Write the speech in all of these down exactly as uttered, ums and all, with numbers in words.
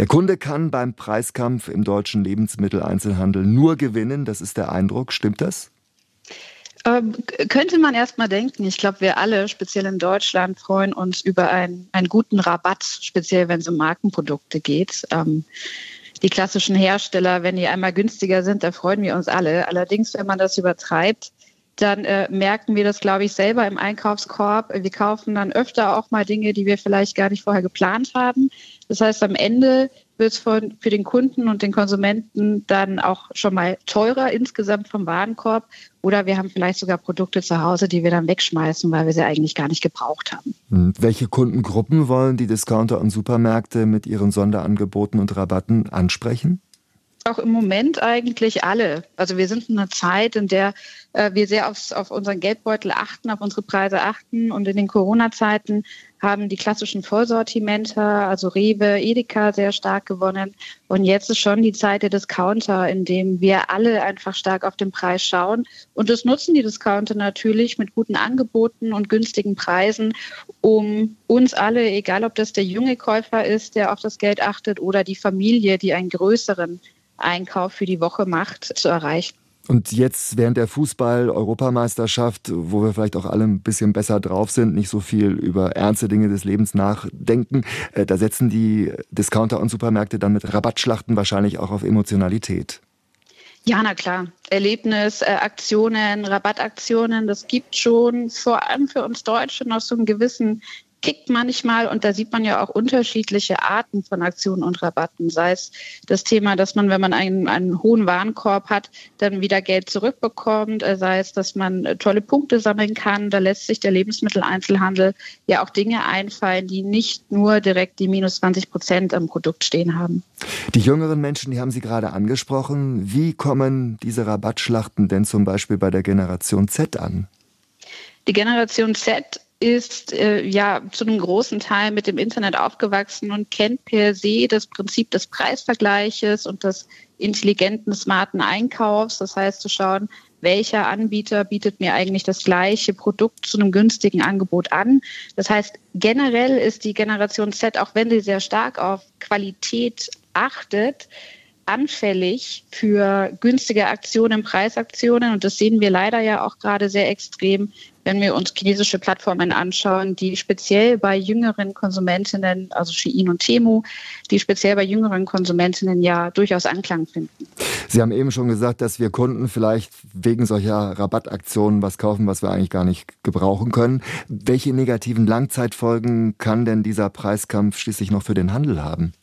Der Kunde kann beim Preiskampf im deutschen Lebensmitteleinzelhandel nur gewinnen. Das ist der Eindruck. Stimmt das? Ähm, könnte man erst mal denken. Ich glaube, wir alle, speziell in Deutschland, freuen uns über einen, einen guten Rabatt, speziell wenn es um Markenprodukte geht. Ähm, die klassischen Hersteller, wenn die einmal günstiger sind, da freuen wir uns alle. Allerdings, wenn man das übertreibt, dann äh, merken wir das, glaube ich, selber im Einkaufskorb. Wir kaufen dann öfter auch mal Dinge, die wir vielleicht gar nicht vorher geplant haben. Das heißt, am Ende wird es für den Kunden und den Konsumenten dann auch schon mal teurer insgesamt vom Warenkorb. Oder wir haben vielleicht sogar Produkte zu Hause, die wir dann wegschmeißen, weil wir sie eigentlich gar nicht gebraucht haben. Und welche Kundengruppen wollen die Discounter und Supermärkte mit ihren Sonderangeboten und Rabatten ansprechen? Auch im Moment eigentlich alle. Also wir sind in einer Zeit, in der äh, wir sehr aufs, auf unseren Geldbeutel achten, auf unsere Preise achten. Und in den Corona-Zeiten haben die klassischen Vollsortimenter, also Rewe, Edeka, sehr stark gewonnen. Und jetzt ist schon die Zeit der Discounter, in dem wir alle einfach stark auf den Preis schauen. Und das nutzen die Discounter natürlich mit guten Angeboten und günstigen Preisen, um uns alle, egal ob das der junge Käufer ist, der auf das Geld achtet, oder die Familie, die einen größeren Einkauf für die Woche macht, zu erreichen. Und jetzt während der Fußball-Europameisterschaft, wo wir vielleicht auch alle ein bisschen besser drauf sind, nicht so viel über ernste Dinge des Lebens nachdenken, äh, da setzen die Discounter und Supermärkte dann mit Rabattschlachten wahrscheinlich auch auf Emotionalität. Ja, na klar. Erlebnis, äh, Aktionen, Rabattaktionen, das gibt schon vor allem für uns Deutsche noch so einen gewissen Kick manchmal, und da sieht man ja auch unterschiedliche Arten von Aktionen und Rabatten. Sei es das Thema, dass man, wenn man einen, einen hohen Warenkorb hat, dann wieder Geld zurückbekommt, sei es, dass man tolle Punkte sammeln kann. Da lässt sich der Lebensmitteleinzelhandel ja auch Dinge einfallen, die nicht nur direkt die minus zwanzig Prozent am Produkt stehen haben. Die jüngeren Menschen, die haben Sie gerade angesprochen. Wie kommen diese Rabattschlachten denn zum Beispiel bei der Generation Z an? Die Generation Z ist äh, ja zu einem großen Teil mit dem Internet aufgewachsen und kennt per se das Prinzip des Preisvergleiches und des intelligenten, smarten Einkaufs. Das heißt, zu schauen, welcher Anbieter bietet mir eigentlich das gleiche Produkt zu einem günstigen Angebot an. Das heißt, generell ist die Generation Z, auch wenn sie sehr stark auf Qualität achtet, anfällig für günstige Aktionen, Preisaktionen. Und das sehen wir leider ja auch gerade sehr extrem, wenn wir uns chinesische Plattformen anschauen, die speziell bei jüngeren Konsumentinnen, also Shein und Temu, die speziell bei jüngeren Konsumentinnen ja durchaus Anklang finden. Sie haben eben schon gesagt, dass wir Kunden vielleicht wegen solcher Rabattaktionen was kaufen, was wir eigentlich gar nicht gebrauchen können. Welche negativen Langzeitfolgen kann denn dieser Preiskampf schließlich noch für den Handel haben?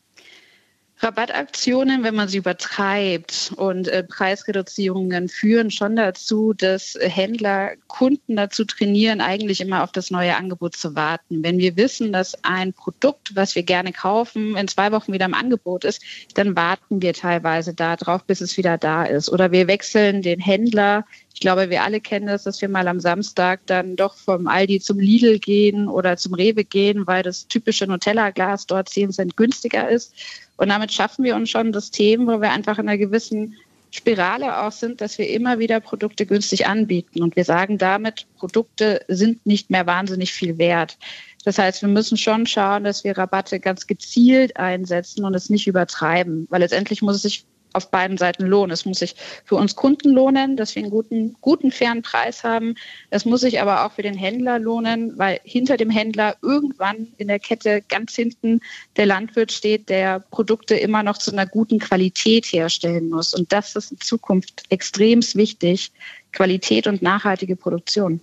Rabattaktionen, wenn man sie übertreibt, und äh, Preisreduzierungen führen schon dazu, dass Händler Kunden dazu trainieren, eigentlich immer auf das neue Angebot zu warten. Wenn wir wissen, dass ein Produkt, was wir gerne kaufen, in zwei Wochen wieder im Angebot ist, dann warten wir teilweise darauf, bis es wieder da ist. Oder wir wechseln den Händler. Ich glaube, wir alle kennen das, dass wir mal am Samstag dann doch vom Aldi zum Lidl gehen oder zum Rewe gehen, weil das typische Nutella-Glas dort zehn Cent günstiger ist. Und damit schaffen wir uns schon ein System, wo wir einfach in einer gewissen Spirale auch sind, dass wir immer wieder Produkte günstig anbieten. Und wir sagen damit, Produkte sind nicht mehr wahnsinnig viel wert. Das heißt, wir müssen schon schauen, dass wir Rabatte ganz gezielt einsetzen und es nicht übertreiben, weil letztendlich muss es sich auf beiden Seiten lohnen. Es muss sich für uns Kunden lohnen, dass wir einen guten, guten, fairen Preis haben. Es muss sich aber auch für den Händler lohnen, weil hinter dem Händler irgendwann in der Kette ganz hinten der Landwirt steht, der Produkte immer noch zu einer guten Qualität herstellen muss. Und das ist in Zukunft extrem wichtig. Qualität und nachhaltige Produktion.